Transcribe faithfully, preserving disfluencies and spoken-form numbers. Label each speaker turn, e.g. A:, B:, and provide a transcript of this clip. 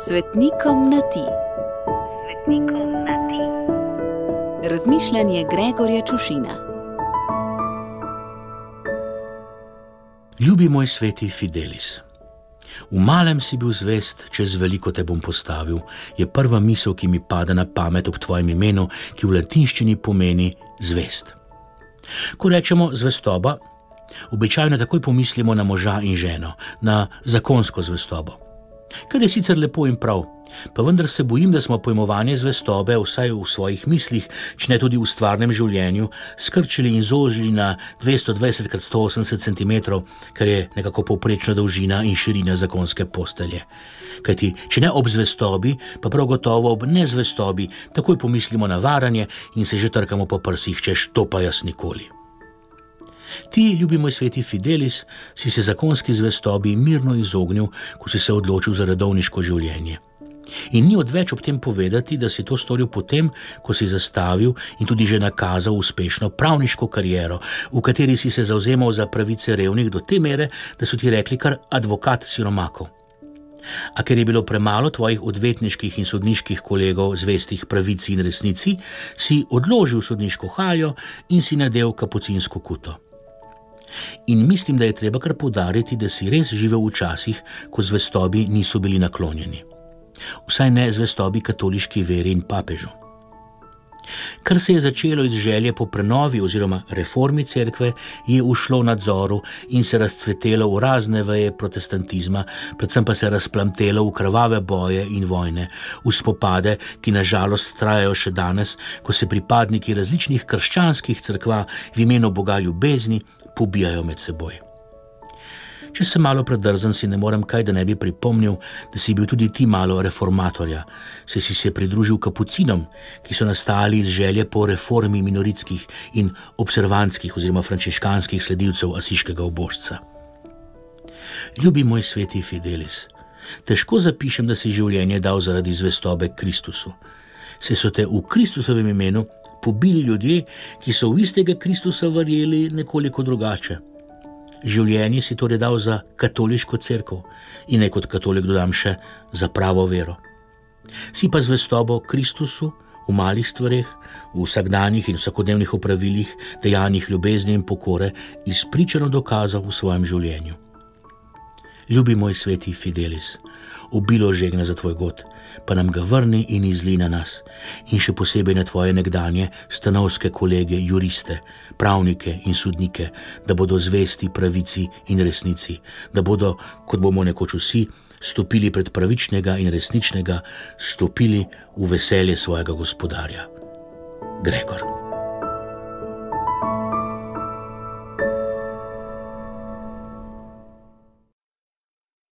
A: Svetnikom na ti. Svetnikom na ti. Razmišljanje Gregorja Čušina.
B: Ljubi moj sveti Fidelis, v malem si bil zvest, čez veliko te bom postavil, je prva misel, ki mi pada na pamet ob tvojem imenu, ki v latinščini pomeni zvest. Ko rečemo zvestoba, običajno takoj pomislimo na moža in ženo, na zakonsko zvestobo. Kar je sicer lepo in prav, pa vendar se bojim, da smo pojmovanje zvestobe vsaj v svojih mislih, če ne tudi v stvarnem življenju, skrčili in zožili na dvesto dvajset krat sto osemdeset centimetrov, kar je nekako povprečna dolžina in širina zakonske postelje. Kajti, če ne ob zvestobi, pa prav gotovo ob nezvestobi, takoj pomislimo na varanje in se že trkamo po prsih, češ to pa jaz nikoli. Ti, ljubi moj sveti Fidelis, si se zakonski zvestobi mirno izognil, ko si se odločil za redovniško življenje. In ni odveč ob tem povedati, da si to storil potem, ko si zastavil in tudi že nakazal uspešno pravniško kariero, v kateri si se zavzemal za pravice revnih do te mere, da so ti rekli kar advokat siromakov. A ker je bilo premalo tvojih odvetniških in sodniških kolegov zvestih pravici in resnici, si odložil sodniško haljo in si nadel kapucinsko kuto. In mislim, da je treba kar poudariti, da si res živel v časih, ko zvestobi niso bili naklonjeni. Vsaj ne zvestobi katoliški veri in papežu. Kar se je začelo iz želje po prenovi oziroma reformi cerkve, je ušlo v nadzoru in se razcvetelo v razne veje protestantizma, predvsem pa se razplamtelo v krvave boje in vojne, v spopade, ki na žalost trajajo še danes, ko se pripadniki različnih krščanskih cerkva v imenu Boga ljubezni pobijajo med seboj. Če sem malo predrzen, si ne morem kaj, da ne bi pripomnil, da si bil tudi ti malo reformatorja, saj si se pridružil kapucinom, ki so nastali iz želje po reformi minoritskih in observantskih oziroma frančiškanskih sledilcev asiškega ubožca. Ljubi moj sveti Fidelis, težko zapišem, da si življenje dal zaradi zvestobe Kristusu, saj so te v Kristusovem imenu pobili ljudje, ki so v istega Kristusa verjeli nekoliko drugače. Življenje si torej dal za katoliško cerkev in ne kot katolik dodam še za pravo vero. Si pa zvestobo Kristusu v malih stvareh, v vsakdanjih in vsakodnevnih opravilih, dejanjih ljubezni in pokore izpričano dokazal v svojem življenju. Ljubi moj sveti Fidelis, obilo žegne za tvoj god, pa nam ga vrni in izli na nas, in še posebej na tvoje nekdanje stanovske kolege, juriste, pravnike in sodnike, da bodo zvesti pravici in resnici, da bodo, kot bomo nekoč vsi, stopili pred pravičnega in resničnega, stopili v veselje svojega gospodarja. Gregor.